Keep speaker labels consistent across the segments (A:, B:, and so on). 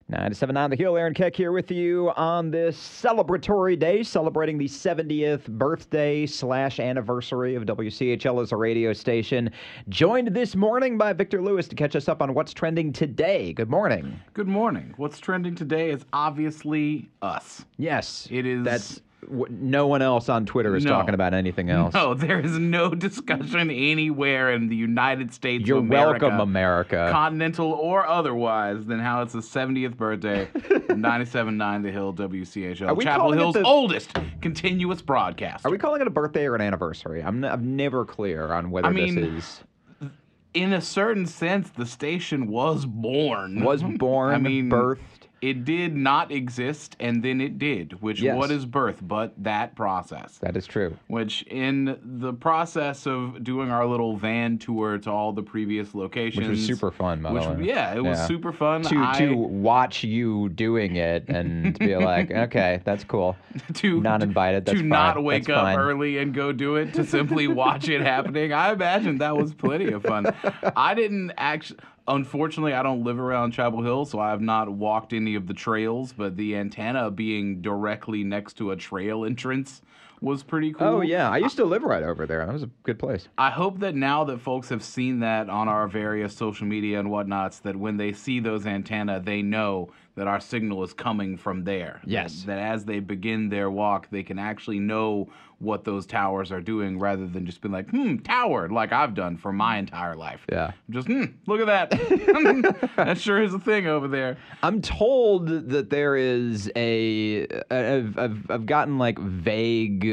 A: 97.9 The Hill, Aaron Keck here with you on this celebratory day, celebrating the 70th birthday / anniversary of WCHL as a radio station. Joined this morning by Victor Lewis to catch us up on what's trending today. Good morning.
B: Good morning. What's trending today is obviously us.
A: Yes.
B: It is.
A: That's no one else on Twitter is talking about anything else.
B: No, there is no discussion anywhere in the United States
A: You're
B: of America.
A: welcome, America.
B: Continental or otherwise, than how it's the 70th birthday of 97.9 The Hill WCHL. Chapel Hill's oldest continuous broadcast.
A: Are we calling it a birthday or an anniversary? I'm never clear on whether this is...
B: In a certain sense, the station was born.
A: Birthed.
B: It did not exist, and then it did, which what is birth but that process?
A: That is true.
B: Which in the process of doing our little van tour to all the previous locations.
A: Which was super fun, by the way.
B: Yeah, it was super fun.
A: To watch you doing it and be like, okay, that's cool. Not invited, that's fine.
B: To not wake up early and go do it, to simply watch it happening. I imagine that was plenty of fun. I didn't actually... Unfortunately, I don't live around Chapel Hill, so I have not walked any of the trails, but the antenna being directly next to a trail entrance was pretty cool.
A: Oh, yeah. I used to live right over there. That was a good place.
B: I hope that now that folks have seen that on our various social media and whatnots, that when they see those antenna, they know that our signal is coming from there.
A: Yes.
B: That as they begin their walk, they can actually know what those towers are doing rather than just being like, tower, like I've done for my entire life.
A: Yeah.
B: Just, look at that. That sure is a thing over there.
A: I'm told that there is I've gotten like vague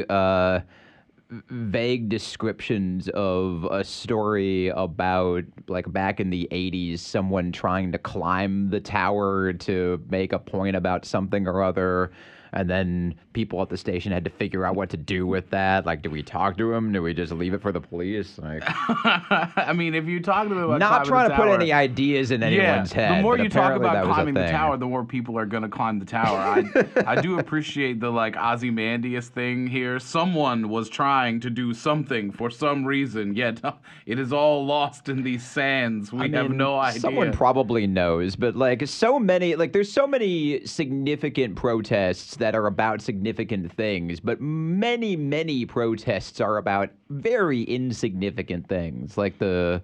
A: descriptions of a story about, like, back in the 80s, someone trying to climb the tower to make a point about something or other, and then people at the station had to figure out what to do with that. Like, do we talk to him? Do we just leave it for the police? Like,
B: I mean, if you talk to them about
A: not trying
B: to
A: put any ideas in anyone's head.
B: The more you talk about climbing the tower, the more people are going to climb the tower. I do appreciate the, like, Ozymandias thing here. Someone was trying to do something for some reason, yet it is all lost in these sands. We have no idea.
A: Someone probably knows, but, like, there's so many significant protests that are about significant things, but many protests are about very insignificant things. Like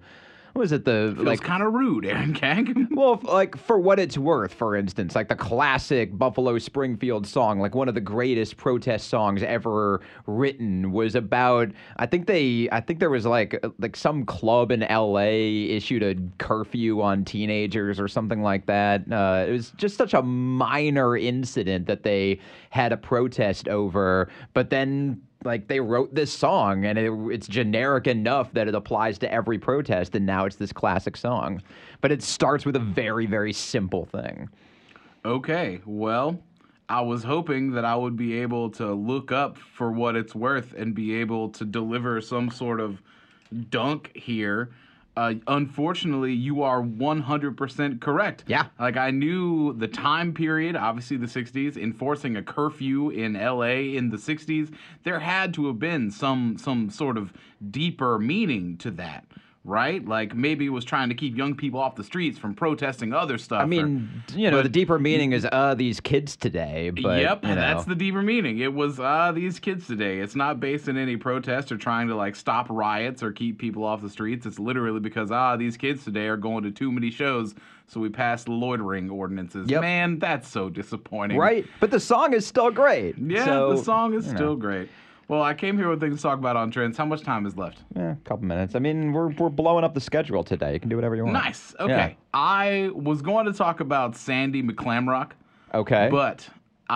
B: Feels kind of rude, Aaron Keck.
A: Well, like, For What It's Worth, for instance, like the classic Buffalo Springfield song, like one of the greatest protest songs ever written, was about, I think there was like some club in LA issued a curfew on teenagers or something like that. It was just such a minor incident that they had a protest over, but then, like, they wrote this song, and it's generic enough that it applies to every protest, and now it's this classic song. But it starts with a very, very simple thing.
B: Okay, well, I was hoping that I would be able to look up For What It's Worth and be able to deliver some sort of dunk here. Unfortunately, you are 100% correct.
A: Yeah.
B: Like, I knew the time period, obviously the 60s, enforcing a curfew in LA in the 60s. There had to have been some sort of deeper meaning to that, right? Like, maybe it was trying to keep young people off the streets from protesting other stuff.
A: I mean, the deeper meaning is, these kids today. But,
B: yep, that's the deeper meaning. It was, these kids today. It's not based in any protest or trying to, like, stop riots or keep people off the streets. It's literally because, these kids today are going to too many shows, so we passed loitering ordinances.
A: Yep.
B: Man, that's so disappointing.
A: Right? But the song is still great.
B: Yeah,
A: so,
B: the song is still great. Well, I came here with things to talk about on trends. How much time is left?
A: A couple minutes. I mean, we're blowing up the schedule today. You can do whatever you want.
B: Nice. Okay.
A: Yeah.
B: I was going to talk about Sandy McClamrock.
A: Okay.
B: But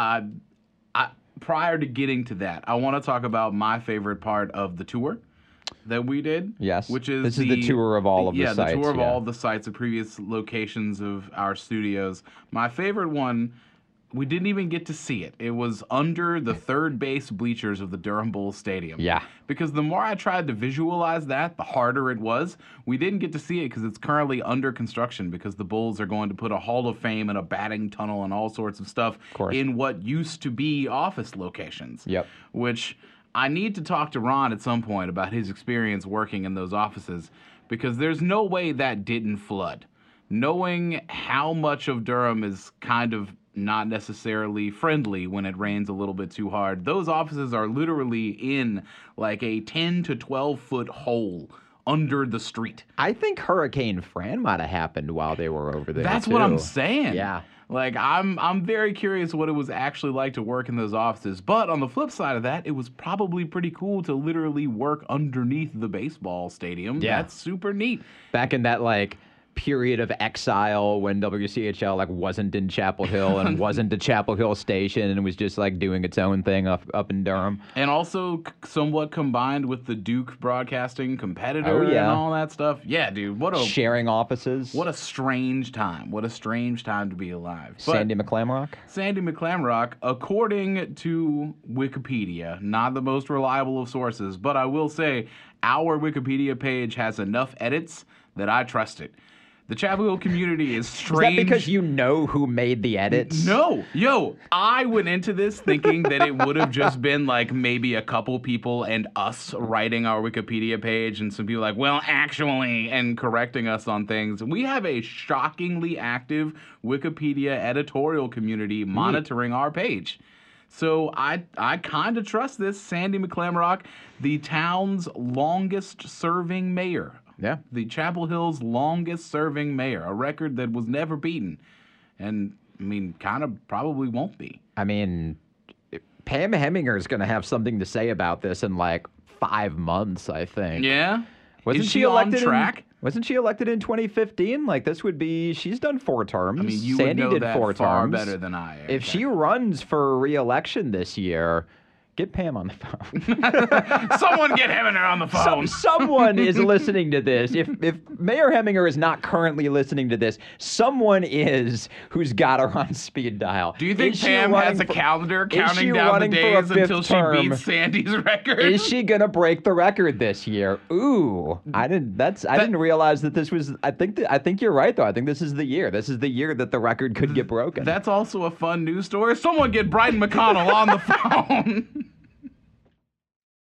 B: prior to getting to that, I want to talk about my favorite part of the tour that we did.
A: Yes.
B: Which is
A: this is the tour of all of the sites.
B: Yeah, the tour of all of the sites, the previous locations of our studios. My favorite one, we didn't even get to see it. It was under the third base bleachers of the Durham Bulls Stadium.
A: Yeah.
B: Because the more I tried to visualize that, the harder it was. We didn't get to see it because it's currently under construction, because the Bulls are going to put a Hall of Fame and a batting tunnel and all sorts of stuff in what used to be office locations.
A: Yep.
B: Which I need to talk to Ron at some point about his experience working in those offices, because there's no way that didn't flood. knowing how much of Durham is kind of not necessarily friendly when it rains a little bit too hard, those offices are literally in like a 10 to 12 foot hole under the street.
A: I think Hurricane Fran might have happened while they were over there.
B: That's
A: too.
B: what I'm saying.
A: Yeah.
B: Like, I'm very curious what it was actually like to work in those offices. But on the flip side of that, it was probably pretty cool to literally work underneath the baseball stadium.
A: Yeah.
B: That's super neat.
A: Back in that like period of exile when WCHL like wasn't in Chapel Hill and wasn't a Chapel Hill station and was just like doing its own thing up in Durham.
B: And also somewhat combined with the Duke Broadcasting competitor
A: Oh, yeah.
B: and all that stuff. Yeah, dude.
A: Sharing offices.
B: What a strange time. What a strange time to be alive. But
A: Sandy McClamrock.
B: Sandy McClamrock, according to Wikipedia, not the most reliable of sources, but I will say our Wikipedia page has enough edits that I trust it. The Chapel Hill community is strange.
A: Is that because you know who made the edits?
B: No. Yo, I went into this thinking that it would have just been like maybe a couple people and us writing our Wikipedia page and some people like, well, actually, and correcting us on things. We have a shockingly active Wikipedia editorial community monitoring our page. So I kind of trust this. Sandy McClamrock, the town's longest serving mayor.
A: Yeah.
B: The Chapel Hill's longest serving mayor, a record that was never beaten. And, I mean, kind of probably won't be.
A: I mean, Pam Heminger is going to have something to say about this in like 5 months, I think.
B: Yeah?
A: Wasn't
B: Is
A: she
B: elected
A: elected
B: on track?
A: Wasn't she elected in 2015? Like this would be, she's done 4 terms.
B: I mean, you
A: Sandy
B: would know
A: did
B: that
A: 4
B: far
A: terms.
B: better than I.
A: If she runs for re-election this year, get Pam on the phone.
B: Someone get Heminger on the phone.
A: Someone is listening to this. If Mayor Heminger is not currently listening to this, someone is who's got her on speed dial.
B: Do you think
A: Is she
B: Pam has a
A: running
B: calendar
A: is she
B: counting down the
A: running for a
B: days
A: 5th
B: until she
A: term?
B: beats Sandy's record?
A: Is she gonna break the record this year? Ooh, I didn't realize that this was. I think you're right though. I think this is the year. This is the year that the record could get broken.
B: That's also a fun news story. Someone get Bryden McConnell on the phone.